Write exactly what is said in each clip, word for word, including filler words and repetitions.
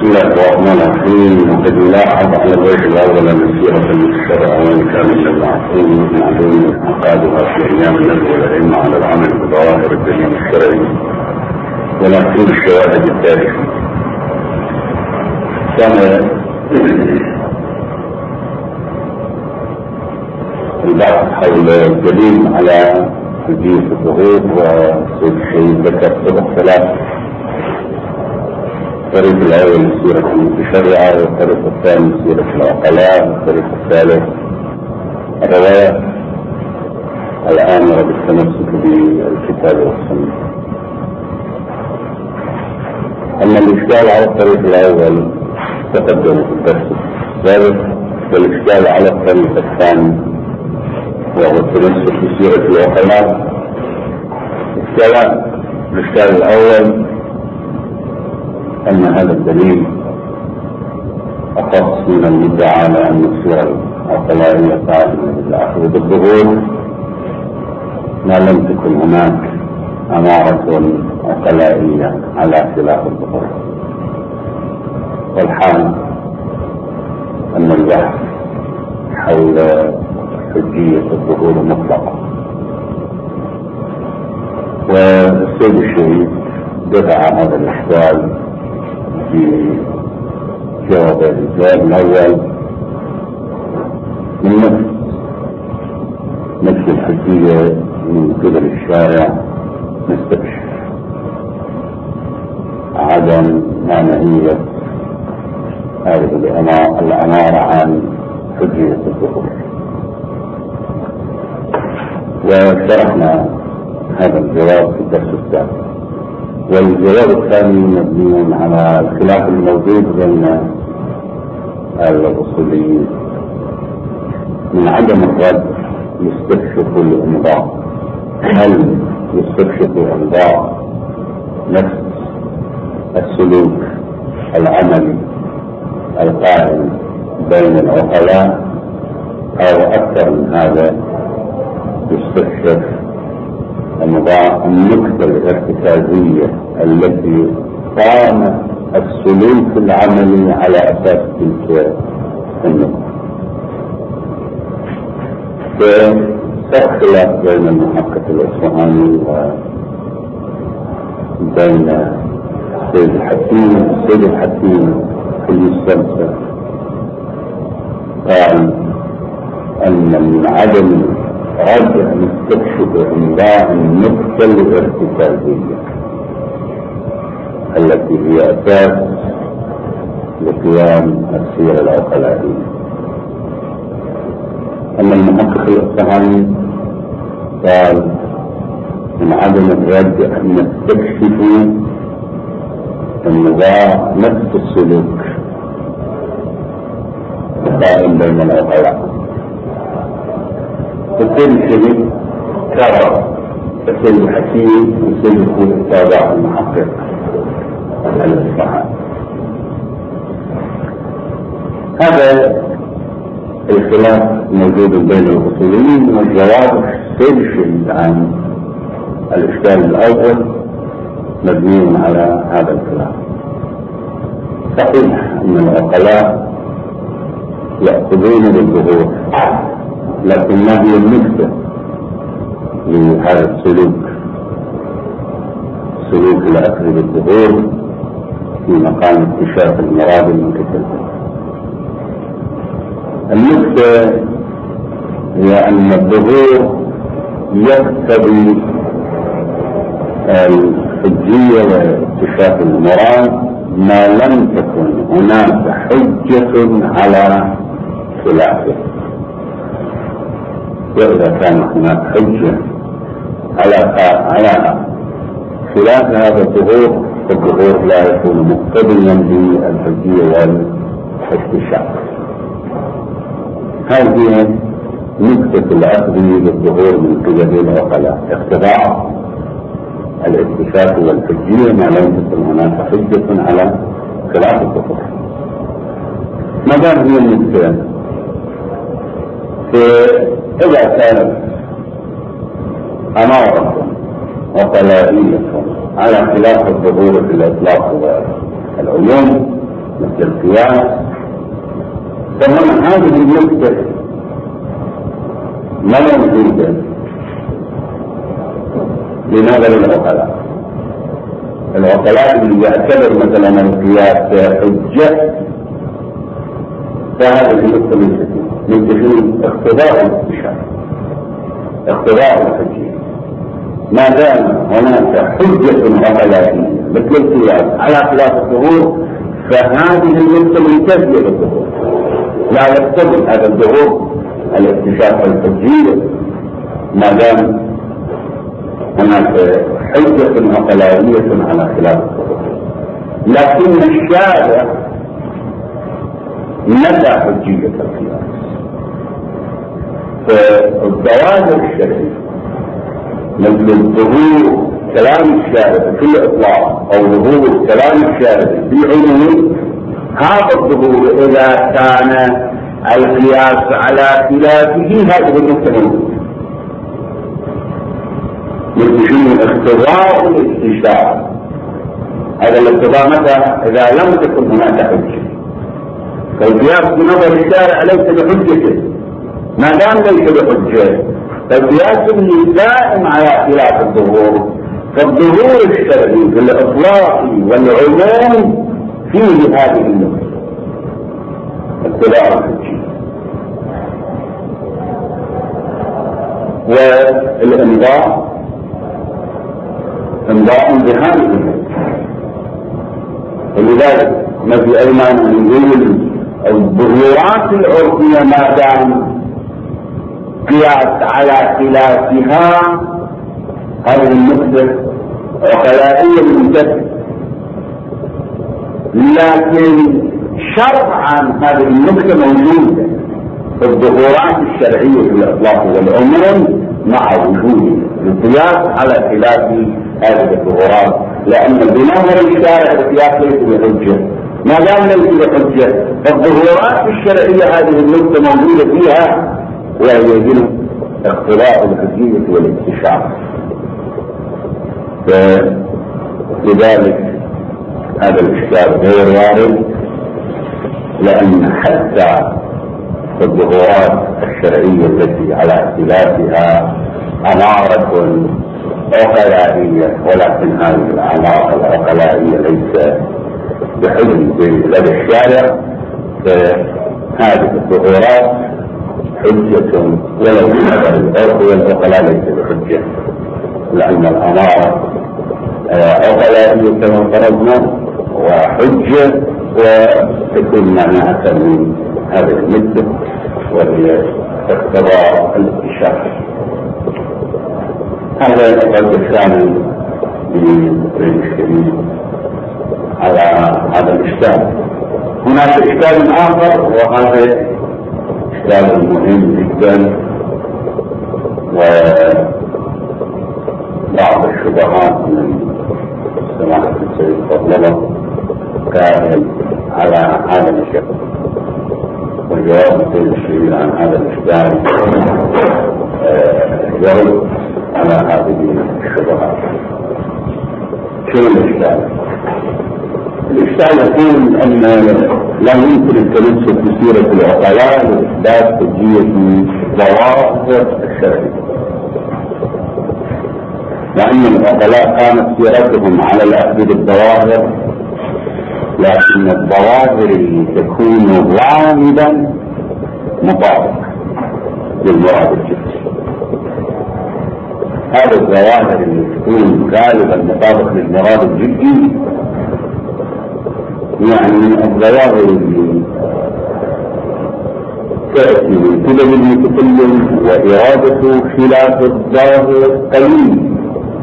بسم الله الرحمن الرحيم. وقد نلاحظ على البيت الاول ان السيره المشتركه وان كان من المعصوم معلوم عقادها في ايام النبي والائمه على العمل بظواهر الدليل الشرعي ولكن الشواهد التاريخيه. كان البحث حول الدليل على حجية الظهور وسيد الشهيد ذكر طرق ثلاث: الطريق الاول السيره المتشرعه، والطريق الثاني سيره العقلاء، والطريق الثالث الروايات الامره بالتمسك بالكتاب والسنه. اما الاشكال على الطريق الاول تقدم في الدرس السابق، والاشكال على الطريق الثاني وهو التمسك بسيره العقلاء اشكالان. الاشكال الاول أن هذا الدليل أخص من المدعى على أن السيرة العقلائية قائمة بالأخذ بالظهور ما لم تكن هناك أمارة عقلائية على خلاف الظهور، والحال أن البحث حول حجية الظهور مطلقة. والسيد الشهيد دفع هذا الإشكال في جواب الجواب الأول من نفس نفس الحجية من قبل الشارع نستكشف عدم معنوية هذه الأمارة عن حجية الظهور، وشرحنا هذا الجواب في الدرس الثاني. والجواب الثاني مبني على الخلاف الموجود بين الاصوليين من عدم الرد يستكشف الانضاء. هل يستكشف الانضاء نفس السلوك العملي القائم بين العقلاء، او اكثر من هذا يستكشف النقطة الارتكازية التي قام السلوك العملي على أساس تلك النقطة؟ فصار خلاف بين المحقق الأصفهاني وبين السيد الحكيم. السيد الحكيم في المستمسك قال أن من عدم رجع نستكشف انباء النقطة الارتكازية التي هي اساس لقيام السيرة العقلائية. اما المحقق الاصفهاني قال من عدم الرجع نستكشف النظام نفس السلوك القائم بين العقلاء. السيد الشهيد تابع السيد الحكيم والسيد الخوي تابع المحقق الاصفهاني. هذا الخلاف موجود بين الاصوليين، والجواب السيد الشهيد عن الاشكال الاول مبني على هذا الخلاف. صحيح ان العقلاء يأخذون بالظهور، لكن ما هي النسبة لهذا السلوك؟ سلوك الأخذ بالظهور في مقام اكتشاف المراد المتكلم. النسبة هي أن الظهور يقتضي الحجية واكتشاف المراد ما لم تكن هناك حجة على خلافه. وإذا كان هناك حجة على على خلاف هذا الظهور، فالظهور لا يكون مقتضيا بالحجية والاكتشاف. هذه نقطة الأخذ بالظهور من قبل العقلاء، اقتضاء الاكتشاف والحجية ما لم تكن هناك حجة على خلاف الظهور. ما دام هي النقطة، فإذا كانت أمارة عقلائية على خلاف الظهور في الإطلاق والعموم مثل القياس. ثم هذه النقطة ما موجودة لنظر العقلاء. العقلاء اللي يعتبر مثلا القياس حجة فهذه النقطة من تفيد اقتضاء الاستشهاد، اقتضاء الحجية. ما دام هناك حجة عقلائية مثل القياس على خلاف الظهور فهذه النقطة منتهية بالظهور، لا يقتضي هذا الظهور الاكتشاف الحجية ما دام هناك حجة عقلائية على خلاف الظهور. لكن الشارع نفى حجية القياس. فالظواهر الشرعية مثل الظهور كلام الشارع بكل اطلاق او ظهور كلام الشارع بالعموم، هذا الظهور اذا كان القياس على خلافه هذه النقطة موجودة. مثل اختبار الاستشهاد، هذا الاختبار متى؟ اذا لم تكن هناك حجة. فالقياس بنظر الشارع ليس بحجته، ما دام ليس بحجة فالقياس اللي دائم على خلاف الظهور، فالظهور الشرعي بالاطلاق والعموم فيه هذه النقطة اتباع الحجة. والامضاء امضاء بهذه النقطة. ولذلك ما في ايمان ان نقول الظهورات العرفية ما دام قياس على خلافها هذه النقطة عقلائية منتهية، لكن شرعا هذه النقطة موجودة في الظهورات الشرعية في الإطلاق والعموم مع وجود القياس على خلاف هذه الظهورات، لأن بنظر الشارع القياس ليس بحجة. ما دام ليس بحجة فالظهورات الشرعية هذه النقطة موجودة فيها وهي يجب اقتضاء الحجية والاكتشاف. فلذلك هذا الإشكال غير وارد، لأن حتى الظهورات الشرعية التي على اختلافها أمارة عقلائية، ولكن هذه الأمارة العقلائية ليس بحجة لدى الشارع، فهذه الظهورات حجة ولو بنظر العرف والعقلاء ليس بحجة، لأن الأمارة عقلائية كما فرضنا وحجة وتكون معناها من هذه المدة وهي اقتضاء الاكتشاف. هذا الرد الثاني للدكتور الشريف على هذا الإشكال. هناك إشكال آخر وهذا إشكال مهم جدا، وبعض الشبهات من سماحة السيد فضلة كائن على هذا الشكل، والجواب السيد الشريف عن هذا الإشكال يرد على هذه الشبهات. شنو الإشكال؟ الإشكال يقول أن لا يمكن التمسك بسيرة العقلاء لإثبات حجية ظواهر الشرعية، لأن العقلاء كانت سيرتهم على الأخذ بالظواهر، لكن الظواهر اللي تكون غالبا مطابقة للمراد الجنسي. هذه الظواهر اللي تكون غالبا مطابقة للمراد الجنسي يعني الظواهر اللي تأتي من قبل المتكلم وإرادته خلاف الظاهر قليل،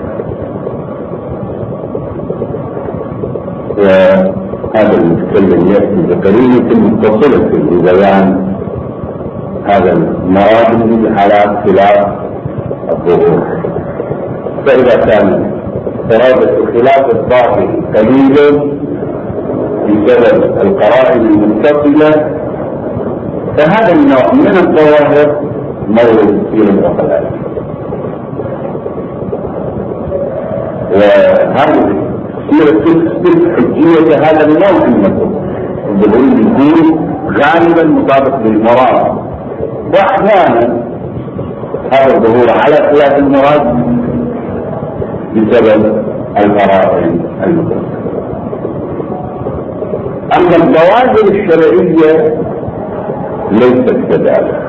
وهذا المتكلم يأتي بقرينة متصلة ببيان هذا المراد على خلاف الظهور. فإذا كان إرادة خلاف الظاهر قليلا بسبب القرائن المتصلة فهذا النوع من الظواهر مورد في العقلاء. وهذه سيرة تثبت حجية هذا النوع من الظهور، الظهور يكون غالبا مطابق للمراد، واحيانا هذا الظهور على خلاف المراد بسبب القرائن المتوسطة. اما الظواهر الشرعية ليست كذلك،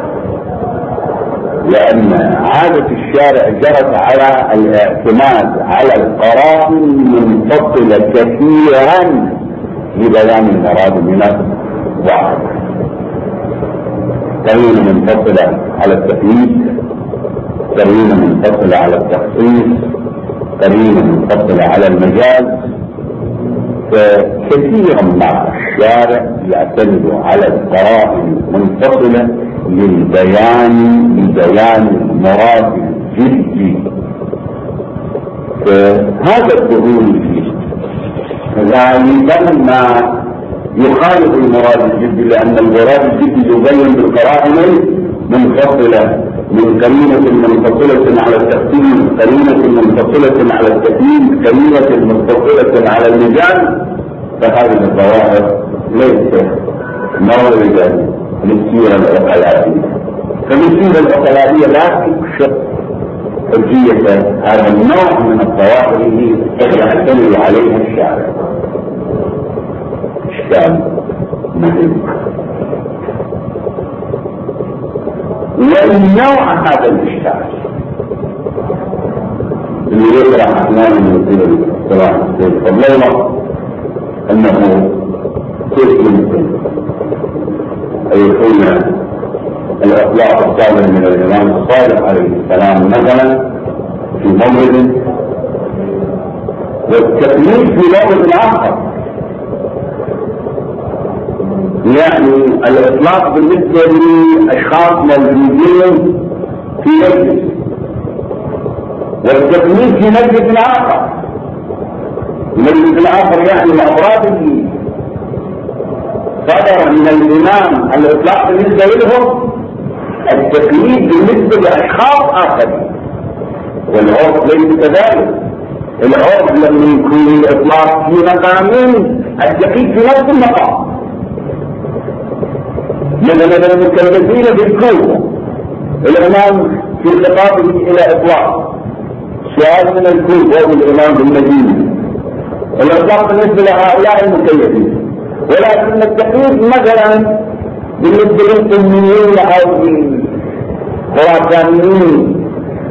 لان عادة الشارع جرت على الاعتماد على القرائن منفصلة كثيرا لبيان المراد من الظاهر. قرينة منفصلة على التقييد، قرينة منفصلة على التخصيص، قرينة منفصلة على المجاز. فكثيرا ما الشارع يعتمد على القرائن المنفصلة للبيان لبيان المراد الجدي. فهذا الظهور غالبا ما يخالف المراد الجدي، لأن المراد الجدي يبين بالقرائن منفصلة من قرينة منفصلة على التقسيم، قرينة منفصلة على التكليم، قرينة منفصلة على المجال. فهذه الظواهر ليست موردا للسيرة العقلائية، فالسيرة العقلائية لا تكشف حجية هذا النوع من الظواهر التي يعتمد عليها الشارع. إشكال مهم. والنوع هذا الإشكال اللي يطرح أحيانا من وزير الصلاة والسلام أنه كيف يمكن أن يكون الإطلاق الصادر من الإمام الصادق عليه السلام مثلا في مورد والتكليف في مورد آخر. يعني الإطلاق بالنسبة لأشخاص موجودين في مجلس، والتكليف في مجلس آخر. المجلس الآخر يعني الأفراد اللي صدر من الإمام الإطلاق بالنسبة لهم، التكليف بالنسبة لأشخاص آخرين. والعرف ليس كذلك. العرف لما يكون الإطلاق في مقامين، التكليف في نفس المقام. مثلا المكلفين بالكوفة الإمام في خطابه إلى إطلاق سؤال من الكوفة والإمام بالمدينة، الإطلاق بالنسبة لهؤلاء المكلفين. ولكن التقييد مثلا بالنسبة للسنيين أو الخراسانيين،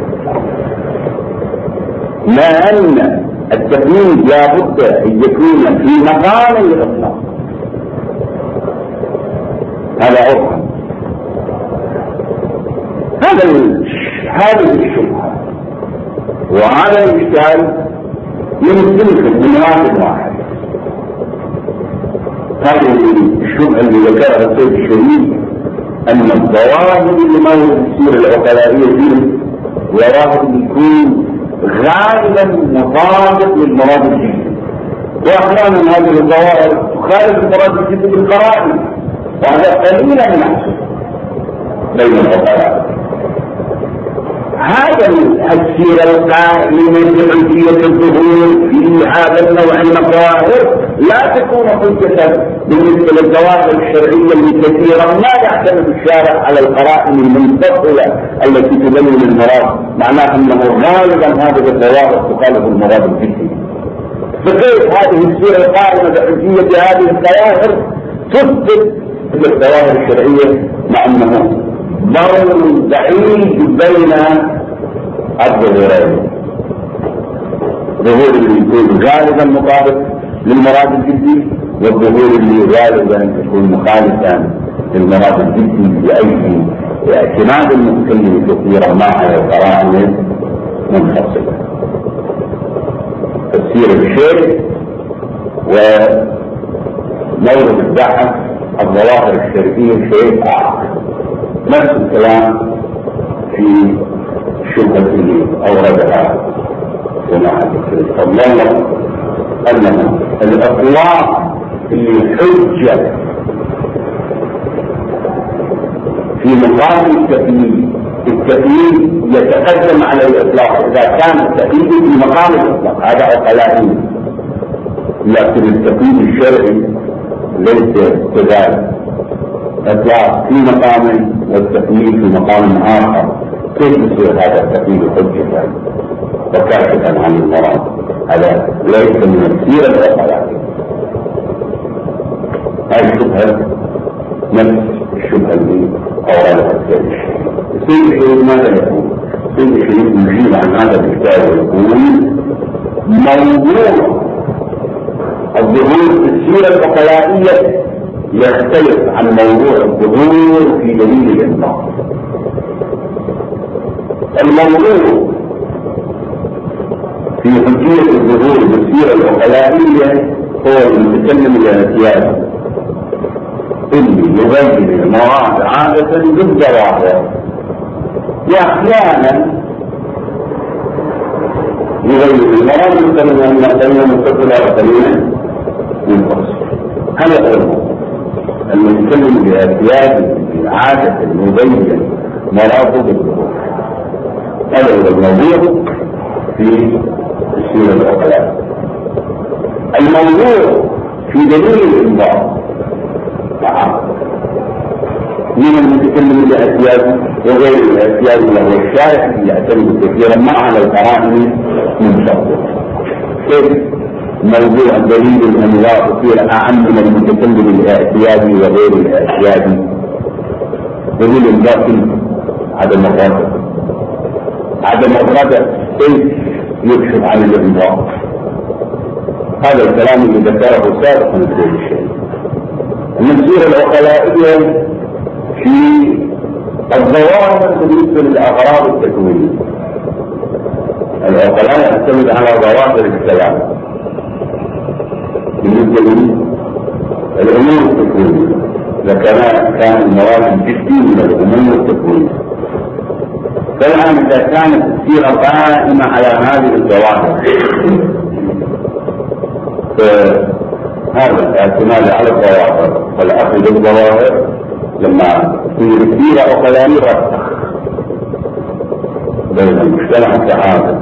ما أن التقييد لابد أن يكون في مقام الإطلاق. هذا عرف. هذا هذه الشبهة وهذا الإشكال يمثلكم من واحد واحد. هذه الشبهة اللي ذكرها السيد الشريف أن الظواهر اللي موجودة في السيرة العقلائية دي ظواهر يكون غالبا مطابق للمراد الجدي، وأحيانا هذه الظواهر تخالف المراد الجدي بالقرائن، وهذا قليلا نحصل بين العقلاء. هذا السيرة القائمة بحجية الظهور في هذا النوع من الظواهر لا تكون حجة بالنسبة للظواهر الشرعية اللي كثيرا ما يعتمد الشارع على القرائن المنفصلة التي تبين المراد، معناه أنه غالبا هذه الظواهر تخالف المراد الجدي. فكيف هذه السيرة القائمة بحجية هذه الظواهر تثبت الظواهر الشرعية مع أنه ضرب بعيد بين الظهورين؟ الظهور اللي يكون غالبا مطابق للمراد الجدي، والظهور اللي غالبا يكون مخالفا للمراد الجدي بأي اعتماد المتكلم كثيرا ما على القرائن منفصلة. تفسير الشيء ومورد البحث الظواهر الشرعية شيء آخر. نفس الكلام في الشبهة اللي أوردها سماحة الشيخ صلى الله عليه وسلم أن الإطلاق اللي حجة في مقام التكليف، التكليف يتقدم على الإطلاق إذا كان التكليف في مقام الإطلاق، هذا عقلائي. لكن التكليف الشرعي ليس كذلك، إطلاق في مقام والتكميل في مقام آخر. كيف يصير هذا التكميل حجة وكاشفا عن المراد؟ هذا ليس من السيرة العقلائية. هذه الشبهة نفس الشبهة اللي أوردها السيد الشيخ. السيد الشيخ ماذا يقول؟ السيد الشيخ يجيب عن هذا الكتاب ويقول موضوع الظهور في السيرة العقلائية يختلف عن موضوع الظهور في دليل الإطلاق. الموضوع في حجية الظهور بالسيرة العقلائية هو المتكلم الاعتيادي اللي يبين المراد عادة بالظواهر، واحيانا يبين المراد مثلا ان كلمه متصله وكلمه منفصله. هذا هو المتكلم باعتيادي عادة يبين مراده بالظهور. هذا هو الموضوع في السيرة العقلائية. الموضوع في دليل الإنذار من المتكلم بالاعتياد وغير الاعتياد وهو الشارع يعتمد كثيرا ما على القرائن من شرطه. كيف موضوع دليل الانذار يصير اعم من المتكلم الاعتيادي وغير الاعتيادي؟ دليل الانذار فيه عدم الردع. عدم الردع كيف يكشف عن الانذار؟ هذا الكلام اللي ذكره سابقا في الشيء. المسيرة العقلائية في الظواهر بالنسبة للأغراض التكوينية. العقلاء يعتمد على ظواهر الكلام بالنسبة للأمور التكوينية، لكن كان المراد الجدي من الأمور التكوينية. فالآن إذا كانت السيرة قائمة على هذه الظواهر هذا الاعتماد على الظواهر والأخذ بالظواهر لما تصير السيرة عقلائية رسخ بين المجتمع التعامل.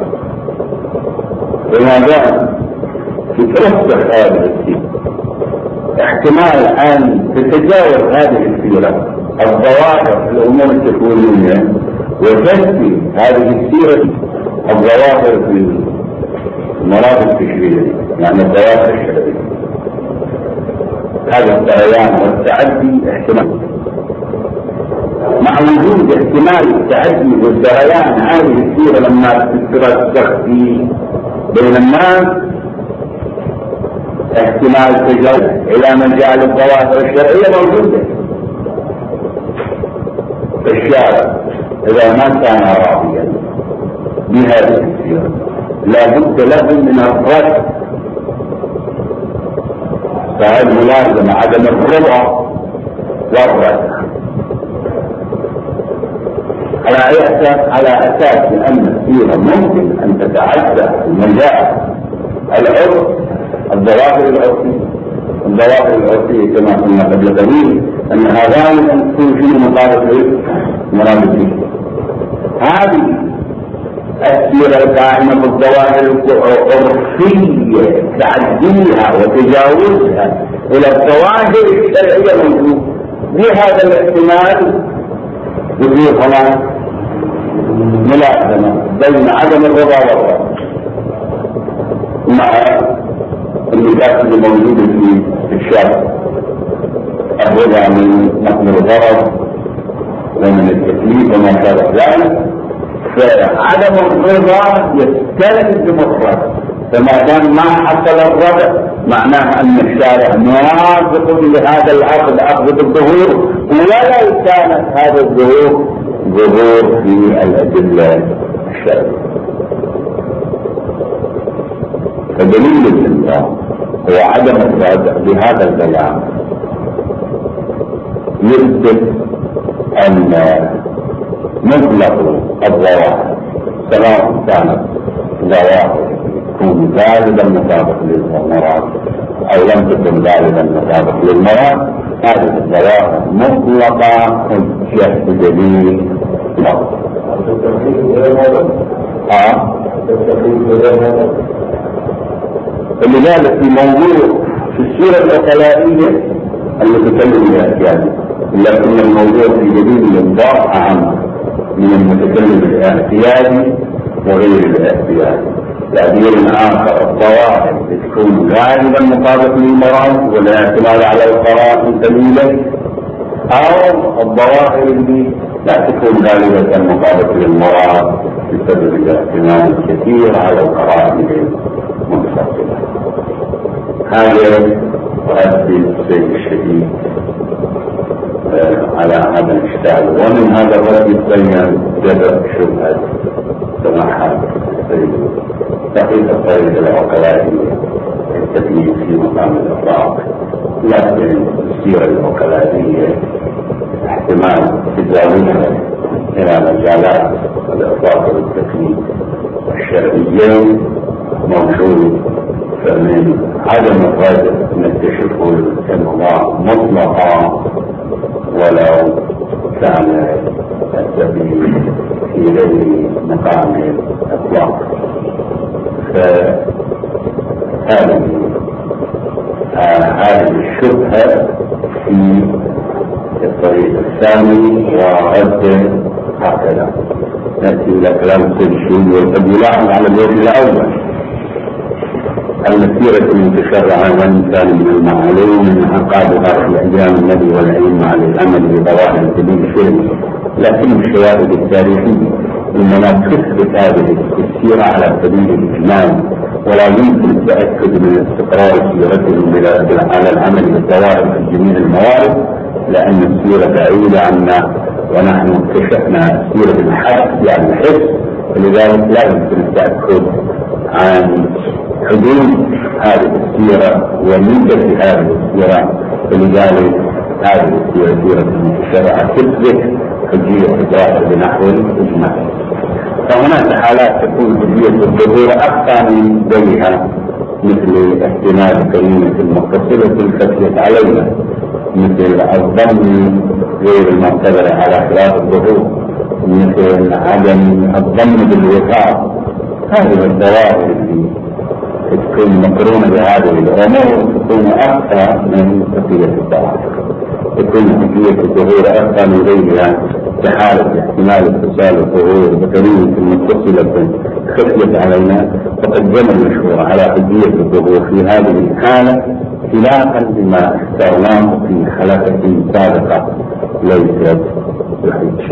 لماذا تترسخ هذه السيرة؟ احتمال أن تتجاوز هذه السيرة الظواهر في الأمور التكوينية وتنفي هذه السيرة الظواهر في المراد التشريعي، يعني الظواهر الشرعية. هذا السريان والتعدي احتمال، مع وجود احتمال التعدي والسريان هذه السيرة لما تترسخ في بين الناس احتمال تجاوز الى مجال الظواهر الشرعية موجودة. الشارع اذا ما كان راضيا بهذه السيرة لا بد له من الرد، فهذه ملازمة عدم الرضا والرد على اساس على اساس ان السيرة ممكن ان تتعدى المجال العرف الظواهر العرفية. الظواهر العرفية كما قلنا قبل قليل انها غالبا تكون في مقابل مراد. هذه السيرة القائمة بالظواهر العرفية تعديها وتجاوزها الى الظواهر الشرعية موجود. بهذا الاحتمال يصير هناك ملازمة بين عدم الرضا والرضا مع المشاكل الموجودة في الشارع، الرضا من نقل الغرض ومن التكليف وما شابه ذلك. فعدم الرضا يستلزم الرضا، فما دام ما حصل الرضا معناه ان الشارع موافق لهذا العقد عقد الظهور، ولو كانت هذا الظهور ظهور في الادله الشرعيه. فدليل الانذار هو عدم الرضا بهذا البيان يثبت ان مطلق الظواهر سواء كانت ظواهر تكون غالبا مطابق للمراد او لم تكن غالبا مطابق للمراد، هذه الظواهر مطلقه حجه بدليل مطلق. اه لذلك في موضوع في السيره العقلائيه المتكلم الاعتيادي، لكن الموضوع في جديد الإنضاف أعم من المتكلم الاعتيادي وغير الاعتيادي. تعبير آخر، الظواهر تكون غالبا مطابقة للمراد والاعتماد على القرائن دليلا، أو الظواهر اللي لا تكون غالبا مطابقة للمراد بسبب الاعتماد الكثير على القرائن المنفصلة. هذا يؤدي الشيء الشديد على هذا الاشكال، ومن هذا الرد يبين جذب شبهة سماحة تحقيق الطريق العقلائية التكليف في مقام الإطلاق، لكن السيرة العقلائية احتمال تجاوزها إلى مجالات الإطلاق والتكليف الشرعيين موجود، فمن عدم الرجل نكتشفه النظام مطلقا ولو كان السبيل في غير مقام الإطلاق. فهذه هذه الشبهة في الطريق الثاني ورد هكذا نأتي إلى كلام كل شيء. وقد يلاحظ على الوجه الأول المسيرة المتشرعة وإن كان من المعلوم أن عقابها في أيام النبي والأئمة على العمل بظواهر الدليل الشرعي، لكن الشواهد التاريخية إنما تثبت هذه السيرة على سبيل الإجمال، ولا يمكن التأكد من استقرار سيرتهم على العمل بالظواهر في جميع الموارد، لأن السيرة بعيدة عنا ونحن اكتشفنا سيرة الحق يعني الحس، ولذلك لا يمكن التأكد عن حدود هذه السيرة ومدة هذه السيرة، ولذلك هذه السيرة سيرة المتشرعة تثبت حجية الظاهر بنحو الإجماع. فهناك حالات تكون حجية الظهور أكثر من غيرها، مثل احتمال كلمة المتصلة الفتية علينا، مثل الظن غير المعتبر على خلاف الظهور، مثل عدم الظن بالوفاء. هذه الظواهر اللي تكون مقرونة بهذه الأمور تكون أكثر من حجية الظاهر، تكون حجية الظهور أكثر من غيرها كحالة احتمال اتصال الظهور بكلمة المتصلة خفيت علينا، فقد جمع المشهور على حجية الظهور في هذه الحالة خلافا لما اخترناه في حلقة سابقة ليست بحجة.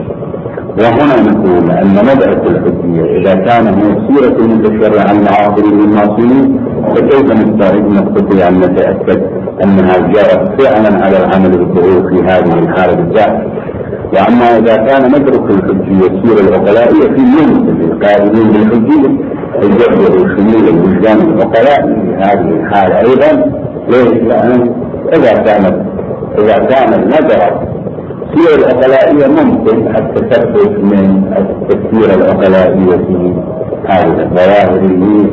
وهنا نقول أن مبعث الحجية إذا كان هو سيرة المتشرع المعاصرين المعصومين، فكيف نستطيع أن نتأكد أنها جرت فعلا على العمل بالظهور في هذه الحالة بالذات؟ وأما إذا كان مدرك الحجية السيرة العقلائية في يمكن للقائلين بالحجية يجبر شمول الوجدان العقلائي في هذه الحالة أيضا. ليش؟ لأن إذا كانت إذا كان النظر السيرة العقلائية ممكن التثبت من التفسير العقلائية في هذه الظواهر اللي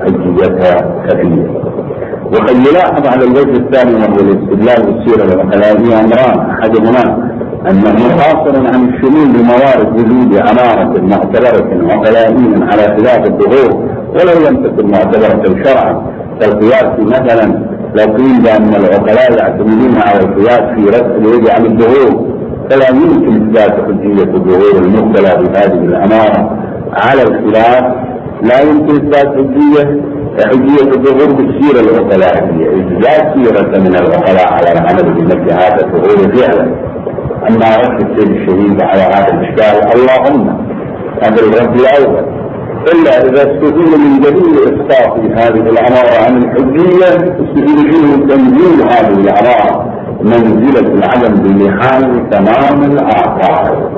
حجيتها كبيرة. وقد يلاحظ على الوجه الثاني وهو الاستدلال بالسيرة العقلائية أمران، أحدهما أنه قاصر عن الشمول بموارد وجود أمارة معتبرة عقلائيا على خلاف الظهور ولو لم تكن معتبرة شرعا. فالقياس مثلا لو قيل بأن العقلاء يعتمدون على القياس في رد الوجه عن الظهور، فلا يمكن إثبات حجية الظهور المبتلى بهذه الأمارة على الخلاف، لا يمكن إثبات حجية حجية الظهور بالسيرة العقلائية، إذ لا سيرة من العقلاء على العمل بمثل هذا الظهور فعلا. أما رد السيد الشهيد على هذا الإشكال اللهم هذا الرد الأول، إلا إذا استفيد من دليل إسقاط هذه الأمارة عن الحجية استفيد فيه تنزيل هذه الأمارة منزلة العدم بمحال تمام الآثار.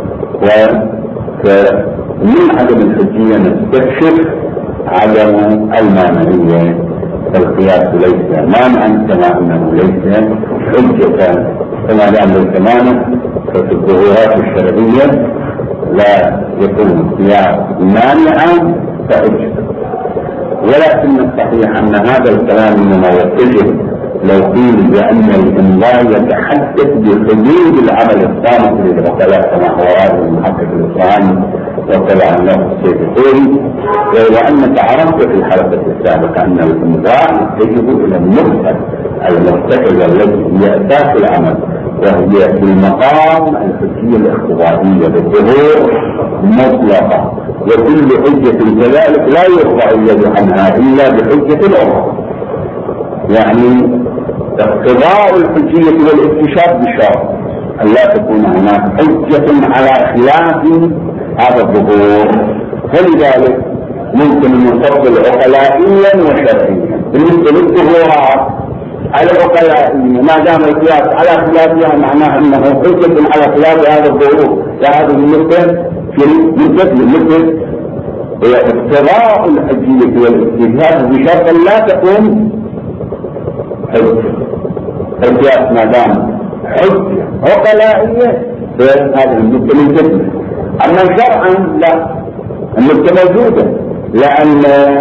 ومن عدم الحجية نستكشف عدم المانعية، فالقياس ليس مانعا كما أنه ليس حجة، كما دام ليس مانع ففي الظهورات الشرعية لا يكون القياس مانعا فحجة. ولكن الصحيح أن هذا الكلام إنما يتجه لو قيل بأن الإمضاء يتحدث بحدود العمل الصامت للعقلاء كما هو رأي المحقق الإسلامي وطلع النفس السيد الخوري، وأنك عرفت في الحلقة السابقة أن الإمضاء يتجه إلى النقطة المرتكزة التي هي أساس العمل، وهي في المقام الحجية الاختبارية بالظهور مطلقة، وكل حجة كذلك لا يرفع اليد عنها إلا بحجة أخرى. يعني اقتضاء الحجية والاكتشاف بشرط أن لا تكون هناك حجة على خلاف هذا الظهور. فلذلك ممكن أن نفضل عقلائيا وشرعيا. بالنسبة للظهورات العقلائية ما دام القياس على خلافها معناه أنه حجة على خلاف هذا الظهور، فهذا المثل في مثل مثل هي اقتضاء الحجية والاكتشاف بشرط لا تكون حجة. القياس ما دام حجة عقلائية هذا المثل الجدل. أما شرعا لا، المثل موجودة، لأن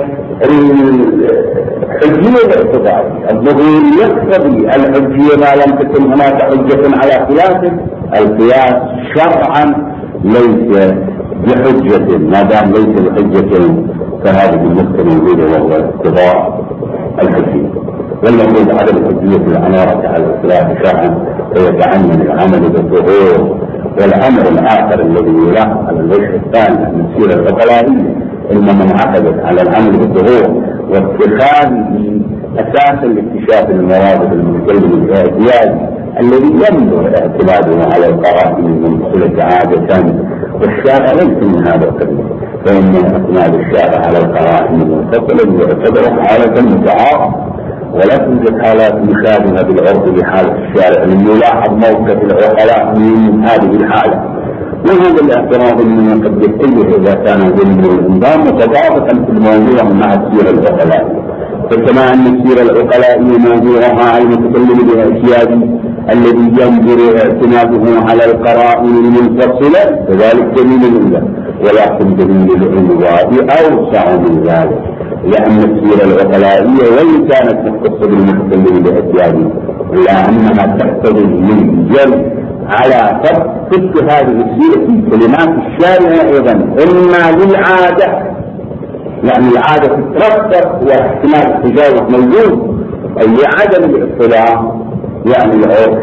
الحجية الاقتضائية الظهور يقتضي الحجية ما لم تكن هناك حجة على خلافه. القياس شرعا ليس بحجة، ما دام ليس بحجة فهذه المثل موجودة وهو اقتضاء الحجية. والمفروض عدم الحجية الأمارة على الخلاف شرعا ويتعين العمل بالظهور. والأمر الآخر الذي يلاحظ على الوجه الثاني من السيرة العقلائية إنما انعقدت على العمل بالظهور واتخاذه أساسا لاكتشاف المراد المتكلم الاعتيادي الذي ينظر اعتماده على القرائن المنفصلة عادة، والشارع ليس من هذا القبيل، فإن اعتماد الشارع على القرائن المنفصلة يعتبر حالة متعارضة، ولا توجد حالات مشابهة بالعرض لحالة الشارع لم يلاحظ موقف العقلاء من هذه الحالة. وهذا الاعتراض انه قد يتجه اذا كان ذلك الانظام متضابطا في الموضوع مع السيرة العقلائية، فكما ان السيرة العقلائية موضوعها على المتكلم بالاعتيادي الذي ينظر اعتماده على القرائن المنفصلة كذلك دليل له، ولكن دليل الانظار اوسع من ذلك، لأن السيرة العقلائية وإن كانت مختصة بالمتكلم باعتيادي إلا أنها تقتضي من جل على تثبت هذه السيرة في كلمات الشارع أيضا إما للعادة، يعني العادة تترتب واحتمال التجاوز موجود، أو لعدم الاطلاع، يعني العرف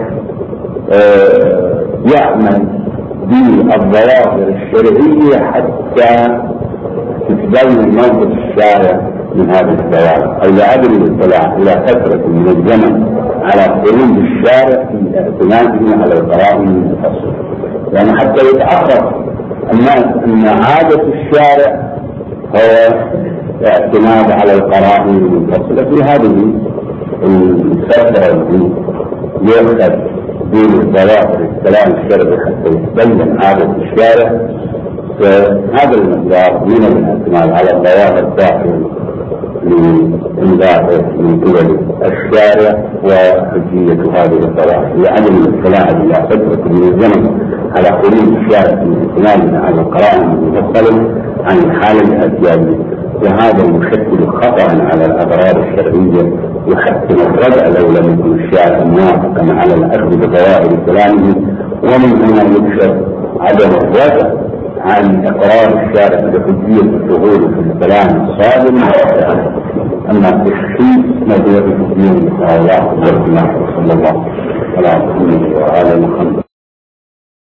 آه يعمل بالظواهر الشرعية حتى تتبين موقف الشارع من هذه الظواهر، أو لعدم الاطلاع إلى فترة من الزمن على خروج الشارع في اعتماده على القرائن المنفصلة، يعني حتى يتعرف الناس أن عادة الشارع هو اعتماد على القرائن المنفصلة. في هذه الفترة التي يؤخذ بالظواهر الكلام الشرعي حتى يتبين عادة الشارع، فهذا المقدار من الاعتماد على الظواهر الداخل لإنذاره من قبل الشارع وحجية هذه الظواهر لعدم الاطلاع إلى فترة من الزمن على خروج الشارع من اعتمادنا على القرائن المفصلة عن الحالة الاعتيادية، وهذا يشكل خطأ على الأغراض الشرعية يحتم الردع لو لم يكن الشارع موافقا على الأخذ بظواهر كلامه. ومن هنا يكشف عدم الردع عن إقرار الشارع بحجية الظهور في الكلام الصادم، أما تشخيص موضوع الدين الله صلى الله عليه وسلم وعلى محمد.